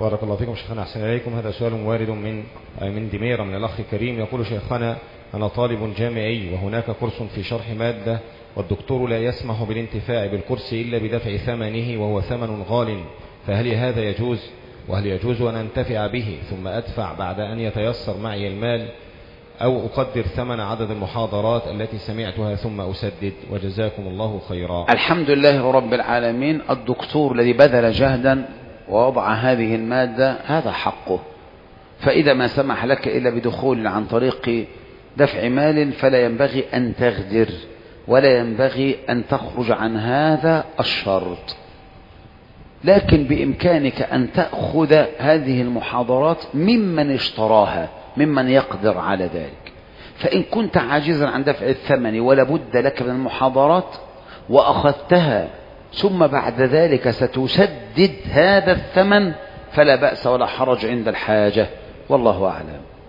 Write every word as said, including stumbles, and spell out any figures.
بارك الله فيكم شيخنا، أحسن إليكم. هذا سؤال وارد من من دميرة من الأخ الكريم، يقول: شيخنا، أنا طالب جامعي وهناك كورس في شرح مادة، والدكتور لا يسمح بالانتفاع بالكورس إلا بدفع ثمنه وهو ثمن غال، فهل هذا يجوز؟ وهل يجوز أن أنتفع به ثم أدفع بعد أن يتيسر معي المال، أو أقدر ثمن عدد المحاضرات التي سمعتها ثم أسدد؟ وجزاكم الله خيرا. الحمد لله رب العالمين. الدكتور الذي بذل جهدا ووضع هذه المادة هذا حقه، فإذا ما سمح لك إلا بدخول عن طريق دفع مال فلا ينبغي أن تغدر ولا ينبغي أن تخرج عن هذا الشرط، لكن بإمكانك أن تأخذ هذه المحاضرات ممن اشتراها، ممن يقدر على ذلك. فإن كنت عاجزا عن دفع الثمن ولا بد لك من المحاضرات وأخذتها ثم بعد ذلك ستسدد هذا الثمن فلا بأس ولا حرج عند الحاجة، والله أعلم.